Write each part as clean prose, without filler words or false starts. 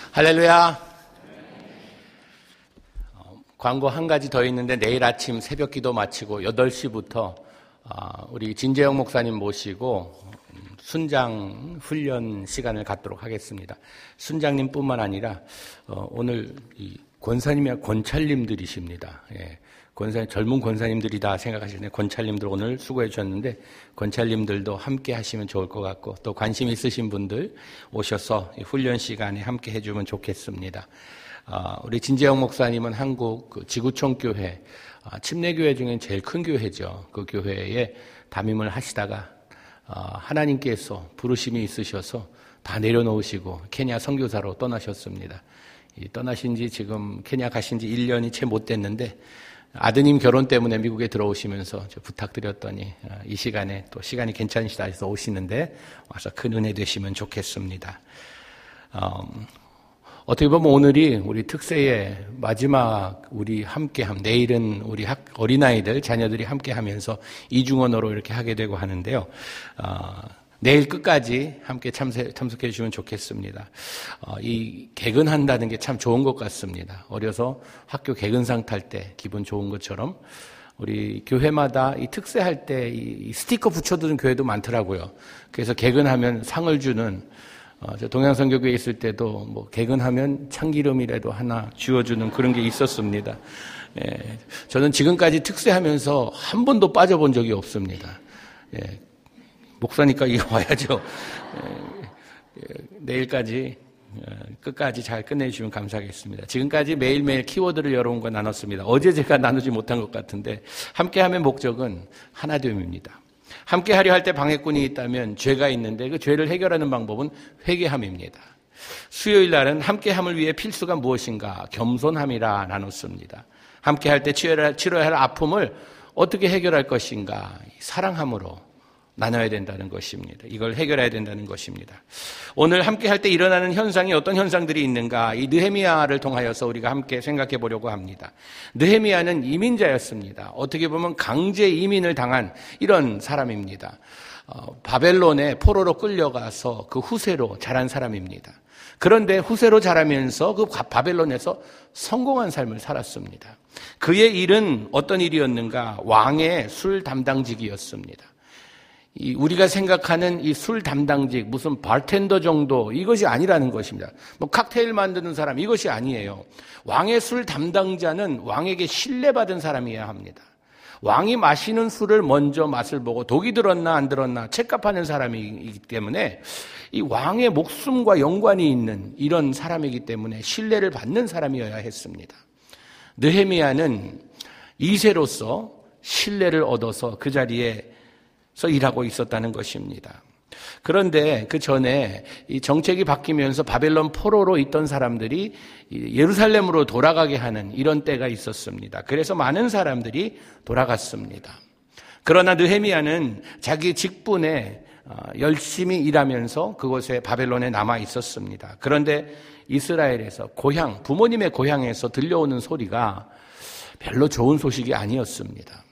할렐루야. 광고 한 가지 더 있는데 내일 아침 새벽 기도 마치고 8시부터 우리 진재영 목사님 모시고 순장 훈련 시간을 갖도록 하겠습니다. 순장님뿐만 아니라 오늘 이 권사님이야 권찰님들이십니다. 예. 젊은 권사님들이다 생각하시는데 권찰님들 오늘 수고해 주셨는데 권찰님들도 함께 하시면 좋을 것 같고 또 관심 있으신 분들 오셔서 이 훈련 시간에 함께 해주면 좋겠습니다. 우리 진재영 목사님은 한국 지구촌 교회 침례교회 중엔 제일 큰 교회죠. 그 교회에 담임을 하시다가 하나님께서 부르심이 있으셔서 다 내려놓으시고 케냐 선교사로 떠나셨습니다. 떠나신 지 지금 케냐 가신 지 1년이 채 못 됐는데 아드님 결혼 때문에 미국에 들어오시면서 부탁드렸더니 이 시간에 또 시간이 괜찮으시다 해서 오시는데 와서 큰 은혜 되시면 좋겠습니다. 어떻게 보면 오늘이 우리 특세의 마지막 우리 함께함, 내일은 우리 어린아이들, 자녀들이 함께하면서 이중언어로 이렇게 하게 되고 하는데요. 내일 끝까지 함께 참석해 주시면 좋겠습니다. 이 개근한다는 게 참 좋은 것 같습니다. 어려서 학교 개근상 탈 때 기분 좋은 것처럼 우리 교회마다 이 특세할 때 이 스티커 붙여두는 교회도 많더라고요. 그래서 개근하면 상을 주는 저 동양선교교에 있을 때도 뭐 개근하면 참기름이라도 하나 쥐어주는 그런 게 있었습니다. 예, 저는 지금까지 특세하면서 한 번도 빠져본 적이 없습니다. 예, 목사니까 이거 와야죠. 내일까지 끝까지 잘 끝내주시면 감사하겠습니다. 지금까지 매일매일 키워드를 여러분과 나눴습니다. 어제 제가 나누지 못한 것 같은데 함께함의 목적은 하나됨입니다. 함께하려 할 때 방해꾼이 있다면 죄가 있는데 그 죄를 해결하는 방법은 회개함입니다. 수요일 날은 함께함을 위해 필수가 무엇인가 겸손함이라 나눴습니다. 함께할 때 치료해야 할 아픔을 어떻게 해결할 것인가 사랑함으로 나눠야 된다는 것입니다. 이걸 해결해야 된다는 것입니다. 오늘 함께 할 때 일어나는 현상이 어떤 현상들이 있는가 이 느헤미야를 통하여서 우리가 함께 생각해 보려고 합니다. 느헤미야는 이민자였습니다. 어떻게 보면 강제 이민을 당한 이런 사람입니다. 바벨론에 포로로 끌려가서 그 후세로 자란 사람입니다. 그런데 후세로 자라면서 그 바벨론에서 성공한 삶을 살았습니다. 그의 일은 어떤 일이었는가? 왕의 술 담당직이었습니다. 우리가 생각하는 이 술 담당직, 무슨 바텐더 정도, 이것이 아니라는 것입니다. 뭐 칵테일 만드는 사람, 이것이 아니에요. 왕의 술 담당자는 왕에게 신뢰받은 사람이어야 합니다. 왕이 마시는 술을 먼저 맛을 보고 독이 들었나 안 들었나 체크하는 사람이기 때문에 이 왕의 목숨과 연관이 있는 이런 사람이기 때문에 신뢰를 받는 사람이어야 했습니다. 느헤미야는 2세로서 신뢰를 얻어서 그 자리에 일하고 있었다는 것입니다. 그런데 그 전에 이 정책이 바뀌면서 바벨론 포로로 있던 사람들이 예루살렘으로 돌아가게 하는 이런 때가 있었습니다. 그래서 많은 사람들이 돌아갔습니다. 그러나 느헤미야는 자기 직분에 열심히 일하면서 그곳에 바벨론에 남아 있었습니다. 그런데 이스라엘에서 부모님의 고향에서 들려오는 소리가 별로 좋은 소식이 아니었습니다.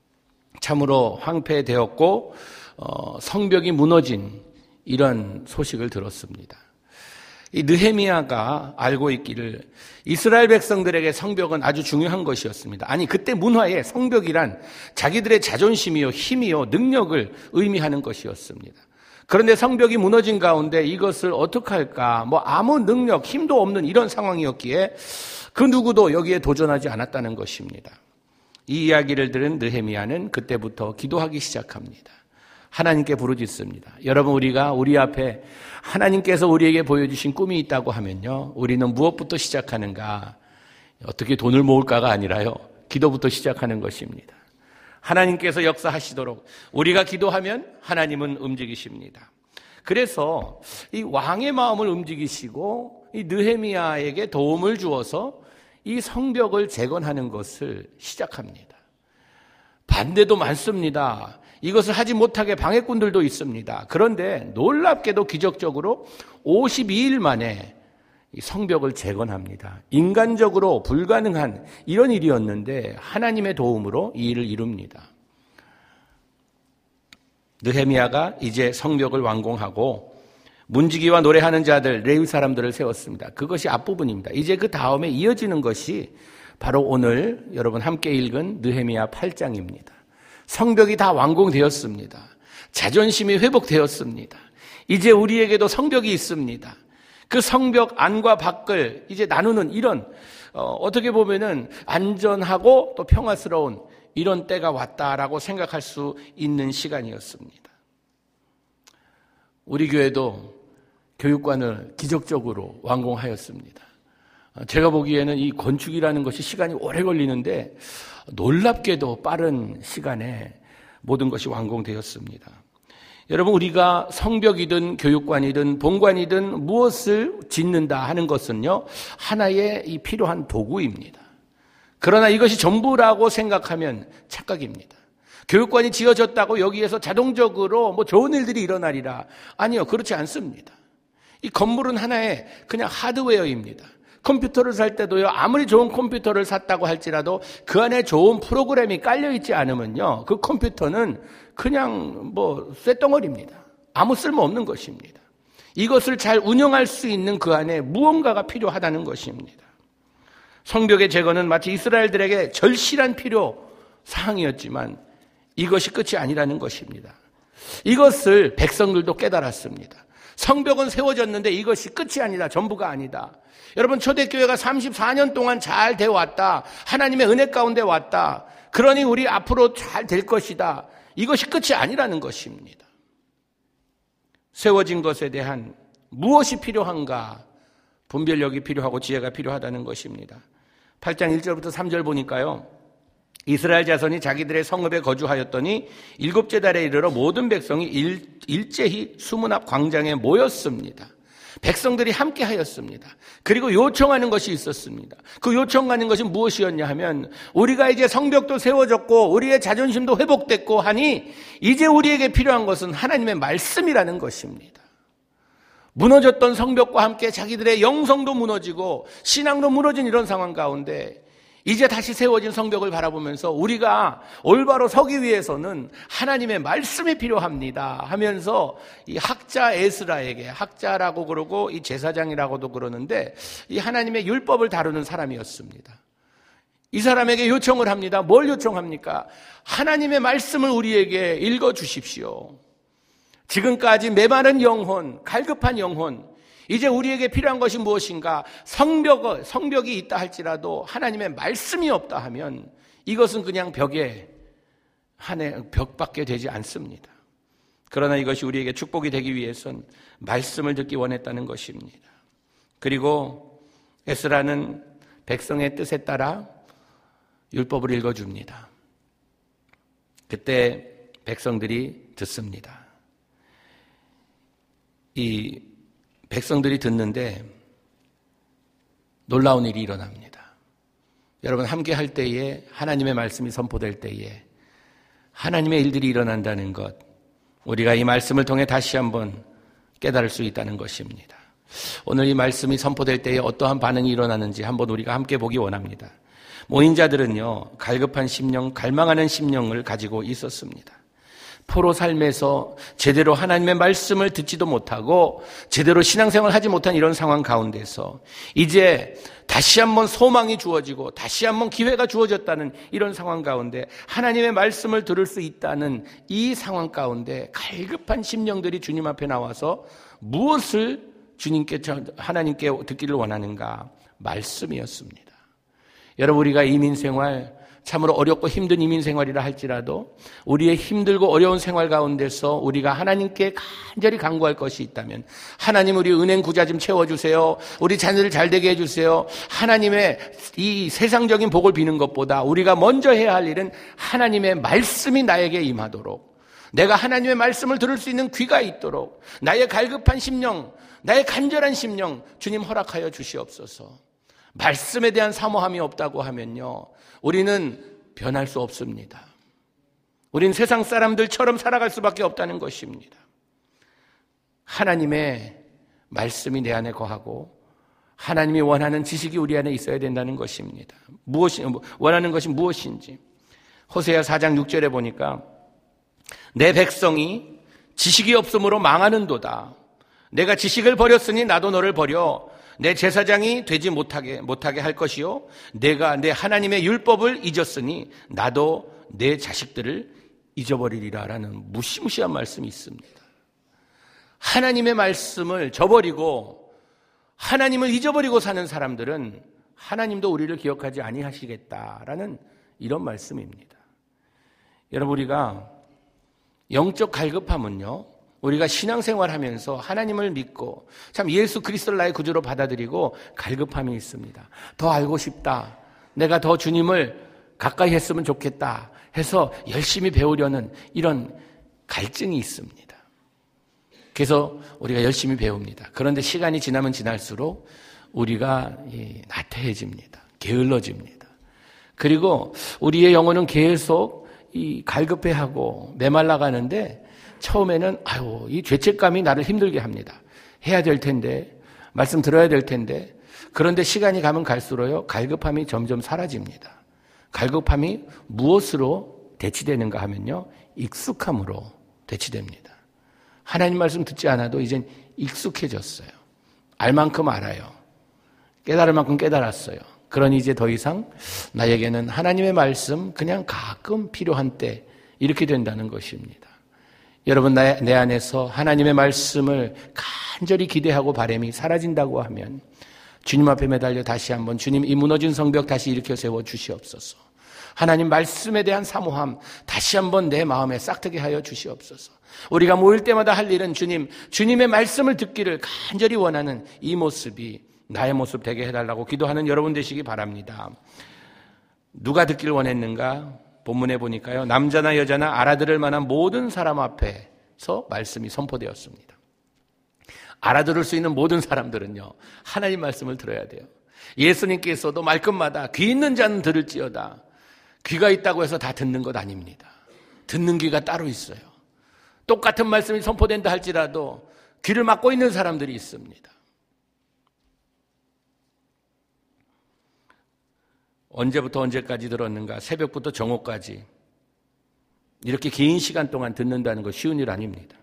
참으로 황폐되었고 성벽이 무너진 이런 소식을 들었습니다. 이 느헤미야가 알고 있기를 이스라엘 백성들에게 성벽은 아주 중요한 것이었습니다. 아니 그때 문화에 성벽이란 자기들의 자존심이요 힘이요 능력을 의미하는 것이었습니다. 그런데 성벽이 무너진 가운데 이것을 어떻게 할까? 아무 능력 힘도 없는 이런 상황이었기에 그 누구도 여기에 도전하지 않았다는 것입니다. 이 이야기를 들은 느헤미야는 그때부터 기도하기 시작합니다. 하나님께 부르짖습니다. 여러분 우리가 우리 앞에 하나님께서 우리에게 보여주신 꿈이 있다고 하면요. 우리는 무엇부터 시작하는가? 어떻게 돈을 모을까가 아니라요. 기도부터 시작하는 것입니다. 하나님께서 역사하시도록 우리가 기도하면 하나님은 움직이십니다. 그래서 이 왕의 마음을 움직이시고 이 느헤미야에게 도움을 주어서 이 성벽을 재건하는 것을 시작합니다. 반대도 많습니다. 이것을 하지 못하게 방해꾼들도 있습니다. 그런데 놀랍게도 기적적으로 52일 만에 이 성벽을 재건합니다. 인간적으로 불가능한 이런 일이었는데 하나님의 도움으로 이 일을 이룹니다. 느헤미야가 이제 성벽을 완공하고 문지기와 노래하는 자들, 레위 사람들을 세웠습니다. 그것이 앞부분입니다. 이제 그 다음에 이어지는 것이 바로 오늘 여러분 함께 읽은 느헤미야 8장입니다. 성벽이 다 완공되었습니다. 자존심이 회복되었습니다. 이제 우리에게도 성벽이 있습니다. 그 성벽 안과 밖을 이제 나누는 이런 어떻게 보면은 안전하고 또 평화스러운 이런 때가 왔다라고 생각할 수 있는 시간이었습니다. 우리 교회도 교육관을 기적적으로 완공하였습니다. 제가 보기에는 이 건축이라는 것이 시간이 오래 걸리는데 놀랍게도 빠른 시간에 모든 것이 완공되었습니다. 여러분, 우리가 성벽이든 교육관이든 본관이든 무엇을 짓는다 하는 것은요, 하나의 이 필요한 도구입니다. 그러나 이것이 전부라고 생각하면 착각입니다. 교육관이 지어졌다고 여기에서 자동적으로 뭐 좋은 일들이 일어나리라. 아니요, 그렇지 않습니다. 이 건물은 하나의 그냥 하드웨어입니다. 컴퓨터를 살 때도요, 아무리 좋은 컴퓨터를 샀다고 할지라도 그 안에 좋은 프로그램이 깔려있지 않으면요, 그 컴퓨터는 그냥 뭐 쇳덩어리입니다. 아무 쓸모없는 것입니다. 이것을 잘 운영할 수 있는 그 안에 무언가가 필요하다는 것입니다. 성벽의 제거는 마치 이스라엘들에게 절실한 필요 사항이었지만 이것이 끝이 아니라는 것입니다. 이것을 백성들도 깨달았습니다. 성벽은 세워졌는데 이것이 끝이 아니다. 전부가 아니다. 여러분, 초대교회가 34년 동안 잘 되어 왔다. 하나님의 은혜 가운데 왔다. 그러니 우리 앞으로 잘 될 것이다. 이것이 끝이 아니라는 것입니다. 세워진 것에 대한 무엇이 필요한가? 분별력이 필요하고 지혜가 필요하다는 것입니다. 8장 1절부터 3절 보니까요, 이스라엘 자손이 자기들의 성읍에 거주하였더니 7째 달에 이르러 모든 백성이 일제히 수문 앞 광장에 모였습니다. 백성들이 함께 하였습니다. 그리고 요청하는 것이 있었습니다. 그 요청하는 것이 무엇이었냐 하면, 우리가 이제 성벽도 세워졌고 우리의 자존심도 회복됐고 하니 이제 우리에게 필요한 것은 하나님의 말씀이라는 것입니다. 무너졌던 성벽과 함께 자기들의 영성도 무너지고 신앙도 무너진 이런 상황 가운데 이제 다시 세워진 성벽을 바라보면서 우리가 올바로 서기 위해서는 하나님의 말씀이 필요합니다 하면서 이 학자 에스라에게, 학자라고 그러고 이 제사장이라고도 그러는데 이 하나님의 율법을 다루는 사람이었습니다. 이 사람에게 요청을 합니다. 뭘 요청합니까? 하나님의 말씀을 우리에게 읽어주십시오. 지금까지 메마른 영혼, 갈급한 영혼, 이제 우리에게 필요한 것이 무엇인가? 성벽이 있다 할지라도 하나님의 말씀이 없다 하면 이것은 그냥 벽밖에 되지 않습니다. 그러나 이것이 우리에게 축복이 되기 위해선 말씀을 듣기 원했다는 것입니다. 그리고 에스라는 백성의 뜻에 따라 율법을 읽어줍니다. 그때 백성들이 듣습니다. 이 백성들이 듣는데 놀라운 일이 일어납니다. 여러분, 함께 할 때에 하나님의 말씀이 선포될 때에 하나님의 일들이 일어난다는 것, 우리가 이 말씀을 통해 다시 한번 깨달을 수 있다는 것입니다. 오늘 이 말씀이 선포될 때에 어떠한 반응이 일어나는지 한번 우리가 함께 보기 원합니다. 모인 자들은요, 갈급한 심령, 갈망하는 심령을 가지고 있었습니다. 포로 삶에서 제대로 하나님의 말씀을 듣지도 못하고 제대로 신앙생활을 하지 못한 이런 상황 가운데서 이제 다시 한번 소망이 주어지고 다시 한번 기회가 주어졌다는 이런 상황 가운데 하나님의 말씀을 들을 수 있다는 이 상황 가운데 갈급한 심령들이 주님 앞에 나와서 무엇을 하나님께 듣기를 원하는가? 말씀이었습니다. 여러분, 우리가 이민생활, 참으로 어렵고 힘든 이민생활이라 할지라도 우리의 힘들고 어려운 생활 가운데서 우리가 하나님께 간절히 간구할 것이 있다면, 하나님 우리 은행 구자 좀 채워주세요. 우리 자녀들 잘 되게 해주세요. 하나님의 이 세상적인 복을 비는 것보다 우리가 먼저 해야 할 일은 하나님의 말씀이 나에게 임하도록, 내가 하나님의 말씀을 들을 수 있는 귀가 있도록 나의 갈급한 심령, 나의 간절한 심령 주님 허락하여 주시옵소서. 말씀에 대한 사모함이 없다고 하면요, 우리는 변할 수 없습니다. 우린 세상 사람들처럼 살아갈 수밖에 없다는 것입니다. 하나님의 말씀이 내 안에 거하고 하나님이 원하는 지식이 우리 안에 있어야 된다는 것입니다. 원하는 것이 무엇인지 호세아 4장 6절에 보니까 내 백성이 지식이 없으므로 망하는도다. 내가 지식을 버렸으니 나도 너를 버려 내 제사장이 되지 못하게 할 것이요 내가 내 하나님의 율법을 잊었으니 나도 내 자식들을 잊어버리리라 라는 무시무시한 말씀이 있습니다. 하나님의 말씀을 저버리고 하나님을 잊어버리고 사는 사람들은 하나님도 우리를 기억하지 아니하시겠다라는 이런 말씀입니다. 여러분, 우리가 영적 갈급함은요, 우리가 신앙생활하면서 하나님을 믿고 참 예수 그리스도를 나의 구주로 받아들이고 갈급함이 있습니다. 더 알고 싶다. 내가 더 주님을 가까이 했으면 좋겠다 해서 열심히 배우려는 이런 갈증이 있습니다. 그래서 우리가 열심히 배웁니다. 그런데 시간이 지나면 지날수록 우리가 나태해집니다. 게을러집니다. 그리고 우리의 영혼은 계속 갈급해하고 메말라가는데 처음에는 이 죄책감이 나를 힘들게 합니다. 해야 될 텐데, 말씀 들어야 될 텐데. 그런데 시간이 가면 갈수록요, 갈급함이 점점 사라집니다. 갈급함이 무엇으로 대치되는가 하면요, 익숙함으로 대치됩니다. 하나님 말씀 듣지 않아도 이젠 익숙해졌어요. 알 만큼 알아요. 깨달을 만큼 깨달았어요. 그러니 이제 더 이상 나에게는 하나님의 말씀 그냥 가끔 필요한 때 이렇게 된다는 것입니다. 여러분, 내 안에서 하나님의 말씀을 간절히 기대하고 바람이 사라진다고 하면 주님 앞에 매달려 다시 한번 주님 이 무너진 성벽 다시 일으켜 세워 주시옵소서. 하나님 말씀에 대한 사모함 다시 한번 내 마음에 싹트게 하여 주시옵소서. 우리가 모일 때마다 할 일은 주님의 말씀을 듣기를 간절히 원하는 이 모습이 나의 모습 되게 해달라고 기도하는 여러분 되시기 바랍니다. 누가 듣길 원했는가? 본문에 보니까요, 남자나 여자나 알아들을 만한 모든 사람 앞에서 말씀이 선포되었습니다. 알아들을 수 있는 모든 사람들은요, 하나님 말씀을 들어야 돼요. 예수님께서도 말끝마다 귀 있는 자는 들을지어다. 귀가 있다고 해서 다 듣는 것 아닙니다. 듣는 귀가 따로 있어요. 똑같은 말씀이 선포된다 할지라도 귀를 막고 있는 사람들이 있습니다. 언제부터 언제까지 들었는가? 새벽부터 정오까지 이렇게 긴 시간 동안 듣는다는 거 쉬운 일 아닙니다.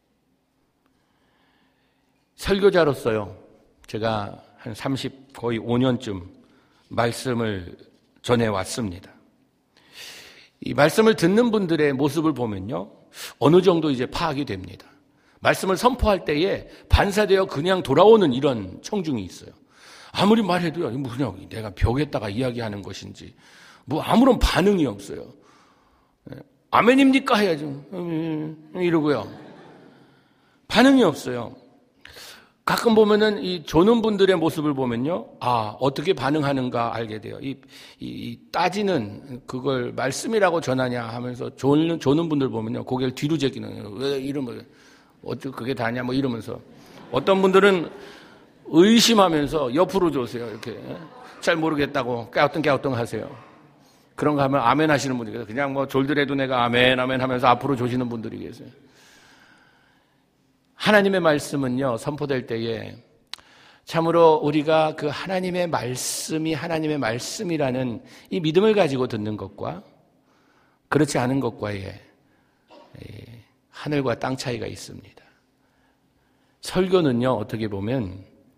설교자로서요, 제가 한 30, 거의 5년쯤 말씀을 전해왔습니다. 이 말씀을 듣는 분들의 모습을 보면요, 어느 정도 이제 파악이 됩니다. 말씀을 선포할 때에 반사되어 그냥 돌아오는 이런 청중이 있어요. 아무리 말해도요, 그냥 내가 벽에다가 이야기하는 것인지, 아무런 반응이 없어요. 아멘입니까? 해야죠. 이러고요. 반응이 없어요. 가끔 보면은 이 조는 분들의 모습을 보면요, 어떻게 반응하는가 알게 돼요. 이 따지는 그걸 말씀이라고 전하냐 하면서 조는 분들 보면요, 고개를 뒤로 제기는, 왜 이러면, 어떻게 그게 다냐, 이러면서. 어떤 분들은 의심하면서 옆으로 조세요. 이렇게. 잘 모르겠다고 깨우뚱 하세요. 그런 거 하면 아멘 하시는 분이 계세요. 그냥 졸더라도 내가 아멘 하면서 앞으로 조시는 분들이 계세요. 하나님의 말씀은요, 선포될 때에 참으로 우리가 그 하나님의 말씀이 하나님의 말씀이라는 이 믿음을 가지고 듣는 것과 그렇지 않은 것과의 하늘과 땅 차이가 있습니다. 설교는요, 어떻게 보면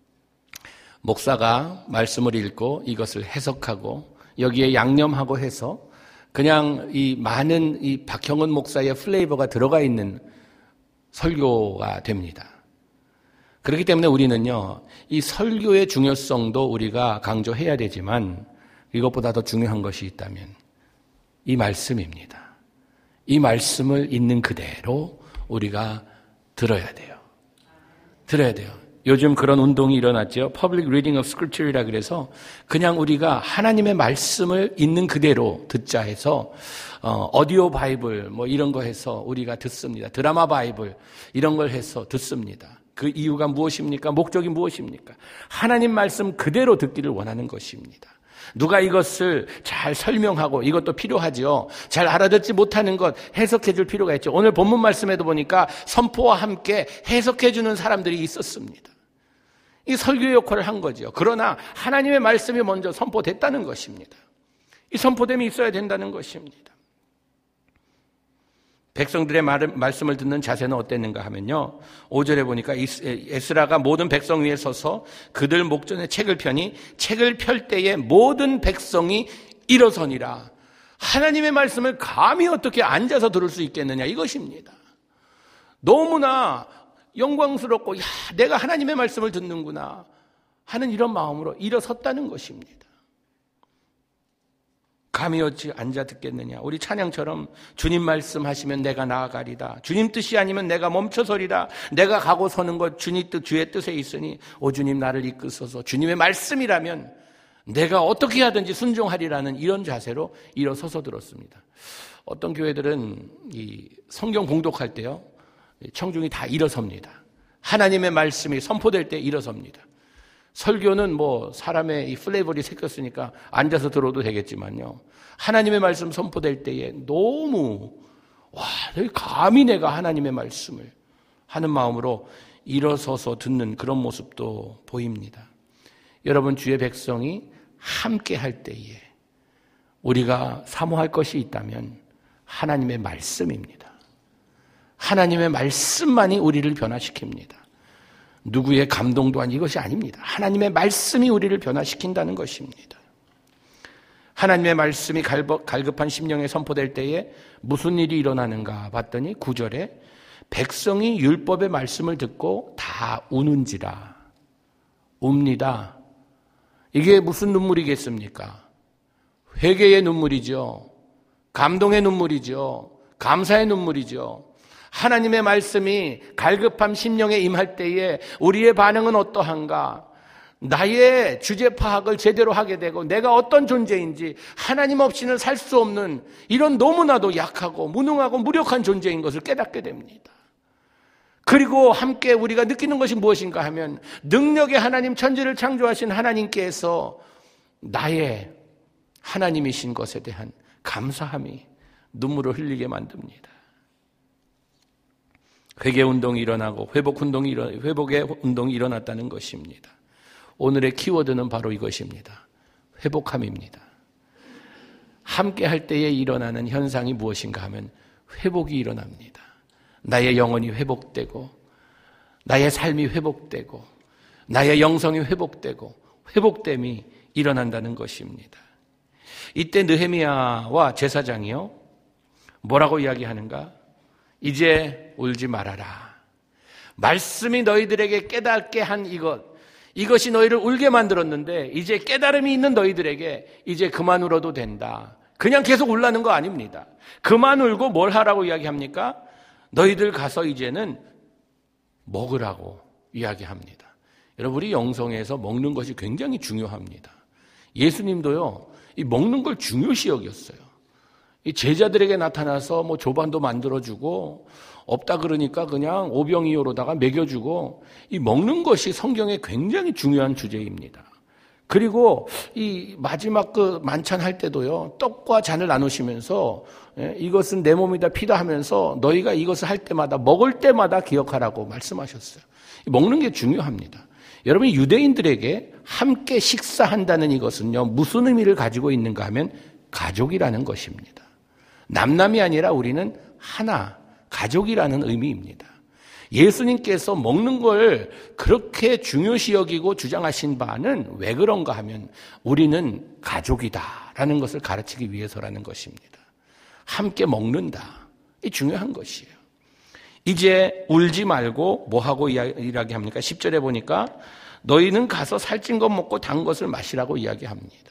목사가 말씀을 읽고 이것을 해석하고 여기에 양념하고 해서 그냥 이 많은 이 박형은 목사의 플레이버가 들어가 있는 설교가 됩니다. 그렇기 때문에 우리는요, 이 설교의 중요성도 우리가 강조해야 되지만 이것보다 더 중요한 것이 있다면 이 말씀입니다. 이 말씀을 있는 그대로 우리가 들어야 돼요. 들어야 돼요. 요즘 그런 운동이 일어났죠. Public Reading of Scripture이라 그래서 그냥 우리가 하나님의 말씀을 있는 그대로 듣자 해서 오디오 바이블 이런 거 해서 우리가 듣습니다. 드라마 바이블 이런 걸 해서 듣습니다. 그 이유가 무엇입니까? 목적이 무엇입니까? 하나님 말씀 그대로 듣기를 원하는 것입니다. 누가 이것을 잘 설명하고 이것도 필요하죠. 잘 알아듣지 못하는 것 해석해 줄 필요가 있죠. 오늘 본문 말씀에도 보니까 선포와 함께 해석해 주는 사람들이 있었습니다. 이 설교의 역할을 한 거죠. 그러나 하나님의 말씀이 먼저 선포됐다는 것입니다. 이 선포됨이 있어야 된다는 것입니다. 백성들의 말씀을 듣는 자세는 어땠는가 하면요, 5절에 보니까 에스라가 모든 백성 위에 서서 그들 목전에 책을 펴니 책을 펼 때에 모든 백성이 일어서니라. 하나님의 말씀을 감히 어떻게 앉아서 들을 수 있겠느냐, 이것입니다. 너무나 영광스럽고, 야, 내가 하나님의 말씀을 듣는구나 하는 이런 마음으로 일어섰다는 것입니다. 감히 어찌 앉아 듣겠느냐. 우리 찬양처럼 주님 말씀하시면 내가 나아가리다. 주님 뜻이 아니면 내가 멈춰서리다. 내가 가고 서는 것 주님 뜻, 주의 뜻에 있으니 오 주님 나를 이끄소서. 주님의 말씀이라면 내가 어떻게 하든지 순종하리라는 이런 자세로 일어서서 들었습니다. 어떤 교회들은 이 성경 봉독할 때요, 청중이 다 일어섭니다. 하나님의 말씀이 선포될 때 일어섭니다. 설교는 뭐 사람의 이 플레이버리 섞였으니까 앉아서 들어도 되겠지만요, 하나님의 말씀 선포될 때에 너무 감히 내가 하나님의 말씀을 하는 마음으로 일어서서 듣는 그런 모습도 보입니다. 여러분, 주의 백성이 함께 할 때에 우리가 사모할 것이 있다면 하나님의 말씀입니다. 하나님의 말씀만이 우리를 변화시킵니다. 누구의 감동 또한 이것이 아닙니다. 하나님의 말씀이 우리를 변화시킨다는 것입니다. 하나님의 말씀이 갈급한 심령에 선포될 때에 무슨 일이 일어나는가 봤더니 9절에 백성이 율법의 말씀을 듣고 다 우는지라. 웁니다. 이게 무슨 눈물이겠습니까? 회개의 눈물이죠. 감동의 눈물이죠. 감사의 눈물이죠. 하나님의 말씀이 갈급함 심령에 임할 때에 우리의 반응은 어떠한가? 나의 주제 파악을 제대로 하게 되고 내가 어떤 존재인지, 하나님 없이는 살 수 없는 이런 너무나도 약하고 무능하고 무력한 존재인 것을 깨닫게 됩니다. 그리고 함께 우리가 느끼는 것이 무엇인가 하면 능력의 하나님, 천지를 창조하신 하나님께서 나의 하나님이신 것에 대한 감사함이 눈물을 흘리게 만듭니다. 회개 운동이 일어나고 회복의 운동이 일어났다는 것입니다. 오늘의 키워드는 바로 이것입니다. 회복함입니다. 함께 할 때에 일어나는 현상이 무엇인가 하면 회복이 일어납니다. 나의 영혼이 회복되고, 나의 삶이 회복되고, 나의 영성이 회복되고, 회복됨이 일어난다는 것입니다. 이때 느헤미야와 제사장이요, 뭐라고 이야기하는가? 이제 울지 말아라. 말씀이 너희들에게 깨닫게 한 이것이 너희를 울게 만들었는데 이제 깨달음이 있는 너희들에게 이제 그만 울어도 된다. 그냥 계속 울라는 거 아닙니다. 그만 울고 뭘 하라고 이야기합니까? 너희들 가서 이제는 먹으라고 이야기합니다. 여러분, 우리 영성에서 먹는 것이 굉장히 중요합니다. 예수님도요, 이 먹는 걸 중요시 여겼어요. 이 제자들에게 나타나서 뭐 조반도 만들어주고, 없다 그러니까 그냥 오병이어로다가 먹여주고, 이 먹는 것이 성경에 굉장히 중요한 주제입니다. 그리고 이 마지막 그 만찬 할 때도요, 떡과 잔을 나누시면서 이것은 내 몸이다 피다 하면서 너희가 이것을 할 때마다, 먹을 때마다 기억하라고 말씀하셨어요. 먹는 게 중요합니다. 여러분, 유대인들에게 함께 식사한다는 이것은요, 무슨 의미를 가지고 있는가 하면 가족이라는 것입니다. 남남이 아니라 우리는 하나, 가족이라는 의미입니다. 예수님께서 먹는 걸 그렇게 중요시 여기고 주장하신 바는 왜 그런가 하면 우리는 가족이다라는 것을 가르치기 위해서라는 것입니다. 함께 먹는다. 이 중요한 것이에요. 이제 울지 말고 뭐하고 이야기합니까? 10절에 보니까 너희는 가서 살찐 것 먹고 단 것을 마시라고 이야기합니다.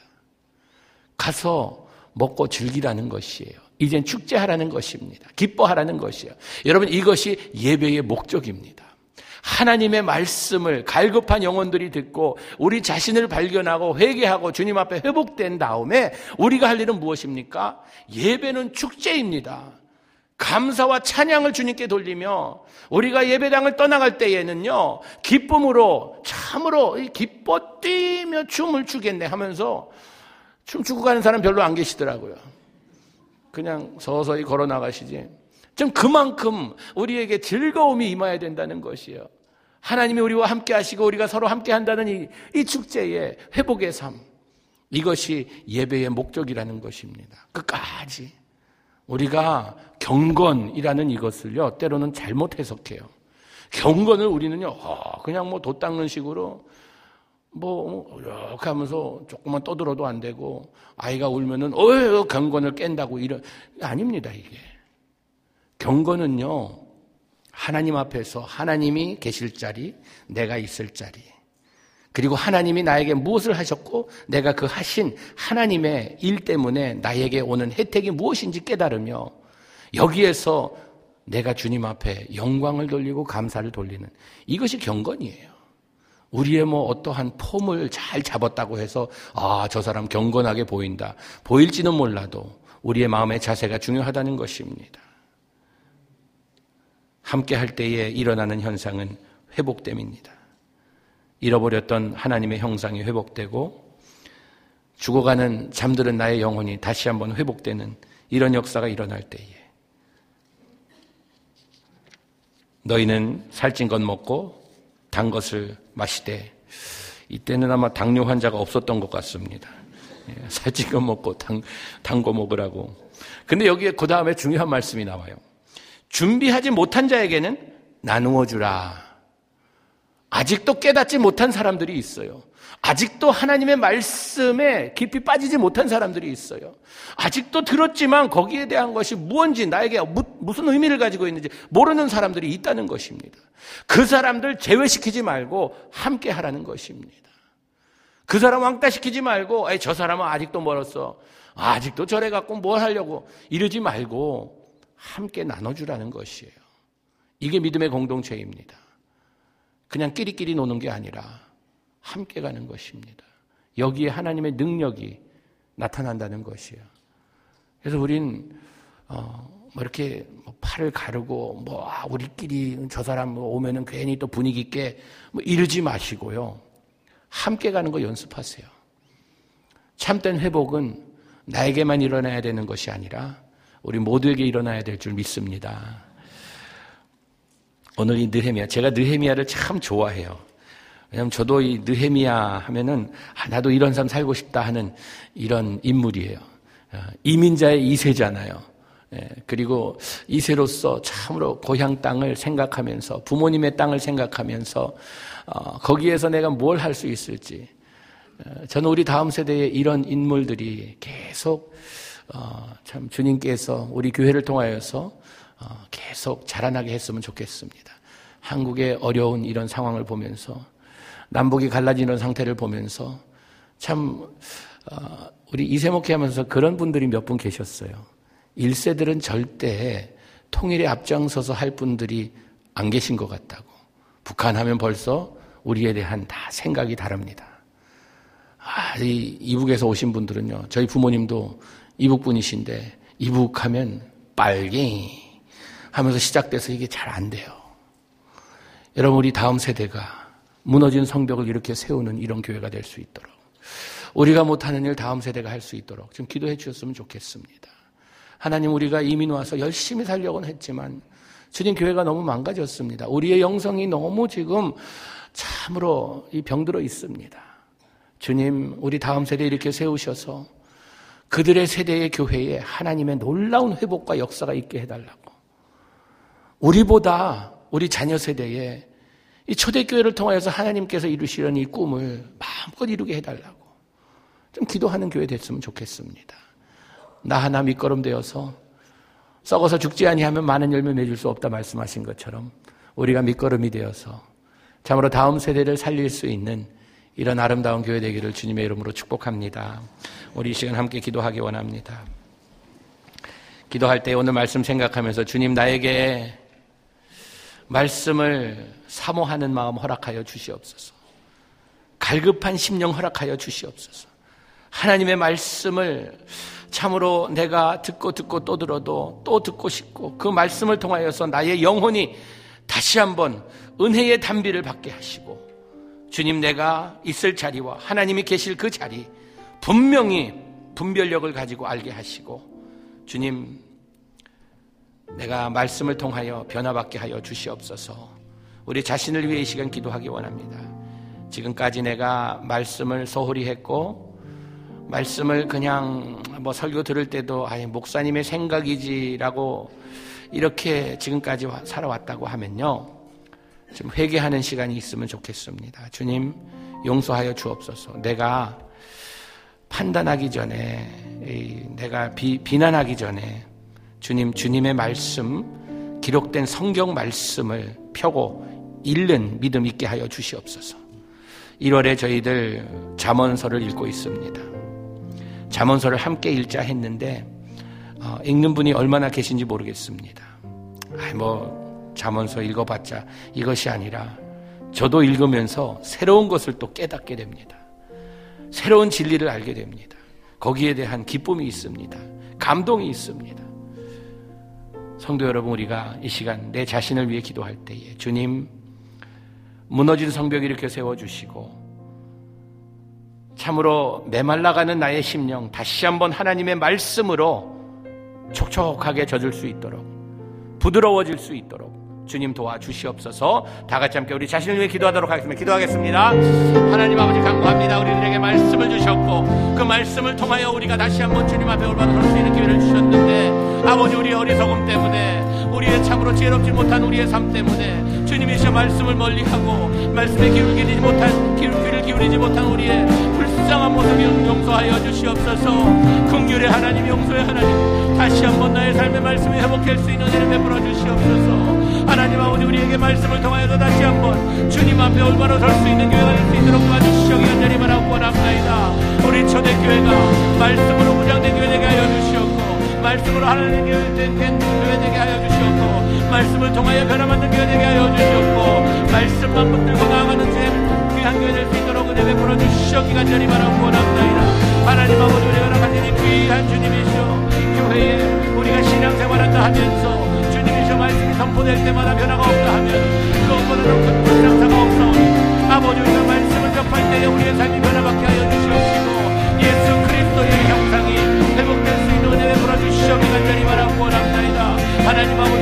가서 먹고 즐기라는 것이에요. 이젠 축제하라는 것입니다. 기뻐하라는 것이에요. 여러분, 이것이 예배의 목적입니다. 하나님의 말씀을 갈급한 영혼들이 듣고 우리 자신을 발견하고 회개하고 주님 앞에 회복된 다음에 우리가 할 일은 무엇입니까? 예배는 축제입니다. 감사와 찬양을 주님께 돌리며 우리가 예배당을 떠나갈 때에는요, 기쁨으로 참으로 기뻐 뛰며 춤을 추겠네 하면서 춤추고 가는 사람 별로 안 계시더라고요. 그냥 서서히 걸어 나가시지. 좀 그만큼 우리에게 즐거움이 임해야 된다는 것이에요. 하나님이 우리와 함께 하시고 우리가 서로 함께 한다는 이 축제의 회복의 삶, 이것이 예배의 목적이라는 것입니다. 끝까지 우리가 경건이라는 이것을요, 때로는 잘못 해석해요. 경건을 우리는요, 그냥 뭐 돛 닦는 식으로 이렇게 하면서 조금만 떠들어도 안 되고, 아이가 울면은, 경건을 깬다고 아닙니다, 이게. 경건은요, 하나님 앞에서 하나님이 계실 자리, 내가 있을 자리, 그리고 하나님이 나에게 무엇을 하셨고 내가 그 하신 하나님의 일 때문에 나에게 오는 혜택이 무엇인지 깨달으며 여기에서 내가 주님 앞에 영광을 돌리고 감사를 돌리는, 이것이 경건이에요. 우리의 어떠한 폼을 잘 잡았다고 해서 저 사람 경건하게 보인다, 보일지는 몰라도 우리의 마음의 자세가 중요하다는 것입니다. 함께 할 때에 일어나는 현상은 회복됨입니다. 잃어버렸던 하나님의 형상이 회복되고 죽어가는 잠들은 나의 영혼이 다시 한번 회복되는 이런 역사가 일어날 때에 너희는 살찐 것 먹고 단 것을 마시되, 이때는 아마 당뇨 환자가 없었던 것 같습니다. 살찐 것 먹고 단 거 먹으라고. 근데 여기에 그 다음에 중요한 말씀이 나와요. 준비하지 못한 자에게는 나누어 주라. 아직도 깨닫지 못한 사람들이 있어요. 아직도 하나님의 말씀에 깊이 빠지지 못한 사람들이 있어요. 아직도 들었지만 거기에 대한 것이 무엇인지, 나에게 무슨 의미를 가지고 있는지 모르는 사람들이 있다는 것입니다. 그 사람들 제외시키지 말고 함께 하라는 것입니다. 그 사람 왕따시키지 말고 저 사람은 아직도 멀었어, 아직도 저래 갖고 뭘 하려고 이러지 말고 함께 나눠주라는 것이에요. 이게 믿음의 공동체입니다. 그냥 끼리끼리 노는 게 아니라 함께 가는 것입니다. 여기에 하나님의 능력이 나타난다는 것이에요. 그래서 우린 이렇게 팔을 가르고 우리끼리 저 사람 오면은 괜히 또 분위기 있게 이러지 마시고요. 함께 가는 거 연습하세요. 참된 회복은 나에게만 일어나야 되는 것이 아니라 우리 모두에게 일어나야 될 줄 믿습니다. 오늘 이 느헤미야, 제가 느헤미야를 참 좋아해요. 왜냐하면 저도 이 느헤미야 하면은 나도 이런 삶 살고 싶다 하는 이런 인물이에요. 이민자의 2세잖아요. 그리고 2세로서 참으로 고향 땅을 생각하면서, 부모님의 땅을 생각하면서 거기에서 내가 뭘 할 수 있을지, 저는 우리 다음 세대의 이런 인물들이 계속 참 주님께서 우리 교회를 통하여서 계속 자라나게 했으면 좋겠습니다. 한국의 어려운 이런 상황을 보면서, 남북이 갈라지는 상태를 보면서 참 우리 이세목회 하면서 그런 분들이 몇 분 계셨어요. 1세들은 절대 통일에 앞장서서 할 분들이 안 계신 것 같다고. 북한 하면 벌써 우리에 대한 다 생각이 다릅니다. 이북에서 오신 분들은요, 저희 부모님도 이북 분이신데 이북하면 빨갱이 하면서 시작돼서 이게 잘 안 돼요. 여러분, 우리 다음 세대가 무너진 성벽을 이렇게 세우는 이런 교회가 될 수 있도록, 우리가 못하는 일 다음 세대가 할 수 있도록 좀 기도해 주셨으면 좋겠습니다. 하나님, 우리가 이민 와서 열심히 살려고는 했지만 주님, 교회가 너무 망가졌습니다. 우리의 영성이 너무 지금 참으로 병들어 있습니다. 주님, 우리 다음 세대 이렇게 세우셔서 그들의 세대의 교회에 하나님의 놀라운 회복과 역사가 있게 해달라고, 우리보다 우리 자녀 세대에 이 초대교회를 통하여서 하나님께서 이루시려는 이 꿈을 마음껏 이루게 해달라고 좀 기도하는 교회 됐으면 좋겠습니다. 나 하나 밑거름 되어서 썩어서 죽지 아니하면 많은 열매 맺을 수 없다 말씀하신 것처럼 우리가 밑거름이 되어서 참으로 다음 세대를 살릴 수 있는 이런 아름다운 교회 되기를 주님의 이름으로 축복합니다. 우리 이 시간 함께 기도하기 원합니다. 기도할 때 오늘 말씀 생각하면서 주님, 나에게 말씀을 사모하는 마음 허락하여 주시옵소서. 갈급한 심령 허락하여 주시옵소서. 하나님의 말씀을 참으로 내가 듣고 또 들어도 또 듣고 싶고, 그 말씀을 통하여서 나의 영혼이 다시 한번 은혜의 단비를 받게 하시고, 주님, 내가 있을 자리와 하나님이 계실 그 자리 분명히 분별력을 가지고 알게 하시고, 주님, 내가 말씀을 통하여 변화받게 하여 주시옵소서. 우리 자신을 위해 이 시간 기도하기 원합니다. 지금까지 내가 말씀을 소홀히 했고 말씀을 그냥 설교 들을 때도 목사님의 생각이지라고 이렇게 지금까지 살아왔다고 하면요, 좀 회개하는 시간이 있으면 좋겠습니다. 주님, 용서하여 주옵소서. 내가 판단하기 전에, 내가 비난하기 전에 주님의 말씀, 기록된 성경 말씀을 펴고 읽는 믿음 있게 하여 주시옵소서. 1월에 저희들 잠언서를 읽고 있습니다. 잠언서를 함께 읽자 했는데 읽는 분이 얼마나 계신지 모르겠습니다. 잠언서 읽어봤자 이것이 아니라 저도 읽으면서 새로운 것을 또 깨닫게 됩니다. 새로운 진리를 알게 됩니다. 거기에 대한 기쁨이 있습니다. 감동이 있습니다. 성도 여러분, 우리가 이 시간 내 자신을 위해 기도할 때에 주님, 무너진 성벽 이렇게 세워주시고 참으로 메말라가는 나의 심령 다시 한번 하나님의 말씀으로 촉촉하게 젖을 수 있도록, 부드러워질 수 있도록 주님 도와주시옵소서. 다 같이 함께 우리 자신을 위해 기도하도록 하겠습니다. 기도하겠습니다. 하나님 아버지, 간구합니다. 우리들에게 말씀을 주셨고 그 말씀을 통하여 우리가 다시 한번 주님 앞에 올바로 설 수 있는 기회를 주셨는데, 아버지, 우리의 어리석음 때문에, 우리의 참으로 지혜롭지 못한 우리의 삶 때문에 주님이 저 말씀을 멀리하고 말씀에 귀를 기울이지 못한 우리의 불쌍한 모습을 용서하여 주시옵소서. 긍휼의 하나님, 용서의 하나님, 다시 한번 나의 삶의 말씀을 회복할 수 있는 은혜를 베풀어 주시옵소서. 하나님 아버지, 우리에게 말씀을 통하여서 다시 한번 주님 앞에 올바로 설 수 있는 교회가 될 수 있도록 도와주시옵소서. 간절히 바라고 원합니다. 우리 초대교회가 말씀으로 무장된 교회 되게 하여 주시옵고, 말씀으로 하나님의 교회 된 교회 되게 하여 주시옵고, 말씀을 통하여 변화받는 교회 되게 하여 주시옵고, 말씀만 붙들고 나아가는 주의 귀한 교회 될 수 있도록 은혜 베풀어 주시옵기 간절히 바라고 원합니다. 하나님 아버지, 우리가 가진 귀한 주님이시오, 교회에 우리가 신앙생활한다 하면서 주님이 저 말씀이 선포될 때마다 변화가 없다 하면 그것보다는 큰 불상사가 없사오니, 아버지, 우리가 말씀을 접할 때에 우리의 삶이 변화받게 하여 주시옵시고 예수 그리스도의 형상이 회복될 수 있는 은혜 베풀어 주시옵기 간절히 바라고 원합니다. 하나님 아버지,